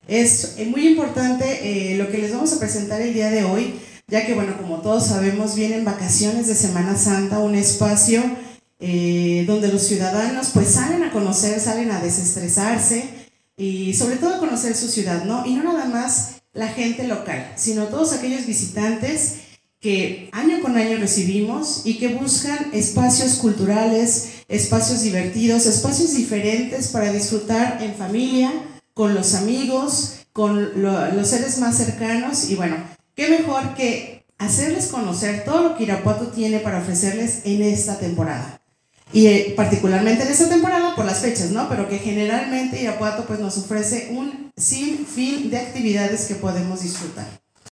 Es muy importante lo que les vamos a presentar el día de hoy, ya que, bueno, como todos sabemos, vienen vacaciones de Semana Santa, un espacio donde los ciudadanos pues salen a conocer, salen a desestresarse y sobre todo a conocer su ciudad, ¿no? Y no nada más la gente local, sino todos aquellos visitantes que año con año recibimos y que buscan espacios culturales, espacios divertidos, espacios diferentes para disfrutar en familia, con los amigos, con los seres más cercanos. Y bueno, qué mejor que hacerles conocer todo lo que Irapuato tiene para ofrecerles en esta temporada. Y particularmente en esta temporada por las fechas, ¿no? Pero que generalmente Irapuato pues nos ofrece un sinfín de actividades que podemos disfrutar.